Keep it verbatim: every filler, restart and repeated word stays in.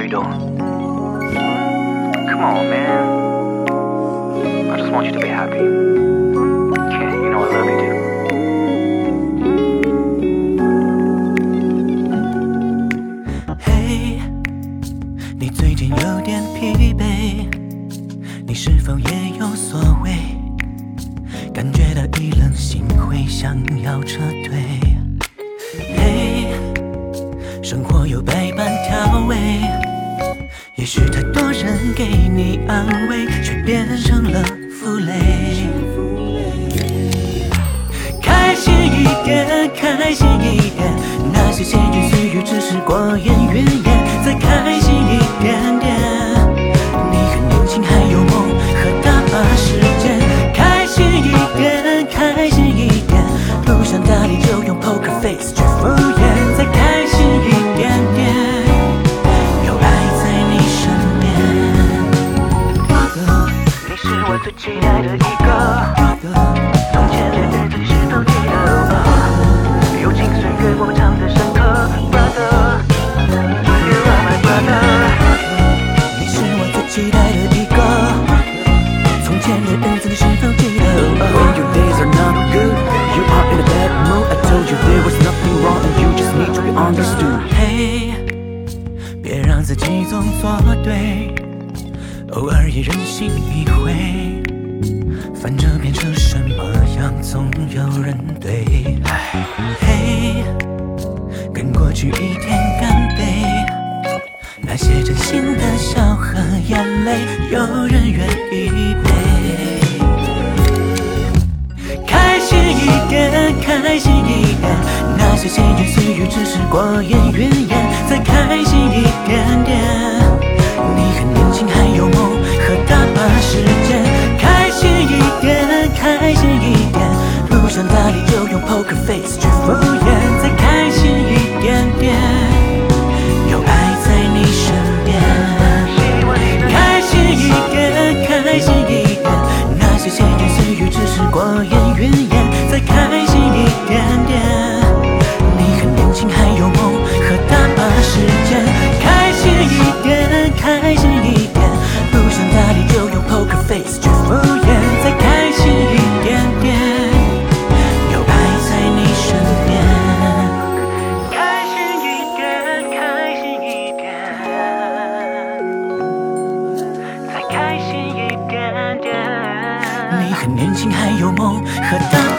doing? Come on, man. I just want you to be happy. Yeah, you know I love you too. Hey， 你最近有点疲惫，你是否也有所谓？感觉到一冷心会想要撤退。嘿，生活有百般调味，也许太多人给你安慰，却变成了负累。开心一点，开心一点，那些闲言碎语只是过眼云烟。再开心一点点，你很年轻，还有梦和大把时间。开心一点，开心一点，路上打理就用 poker face 去敷衍。再开心一点点，有爱在你身边。 你是我最期待的一个，从前的日子你是否记得？友情岁月我们唱得深刻 ，Brother， You are my brother。 你是我最期待的一个，从前的日子你是否记得 When your days are not good, you are in a bad mood. I told you there was nothing wrong and you just need to be understood. 嘿，别让自己总做对，偶尔也任性一回，反正变成什么样总有人对。嘿，跟过去一天干杯，那些真心的笑和眼泪，有人愿意陪。开心一点，开心一点，那些闲言碎语只是过眼云烟。再开心一点点，你很年轻，还有梦和大把时间。开心一点，开心一点，路上打理就用 poker face 去敷衍。再开心一点点，有爱在你身边。开心一点，开心一点，那些闲言碎语只是过眼云烟。再开心一点点，你很年轻，还有梦和大把时间。开心一点，开心一点，路上打理就用 poker face 去敷衍。再开心一点点，有爱在你身边。开心一点，开心一点，再开心一点点。你很年轻，还有梦和大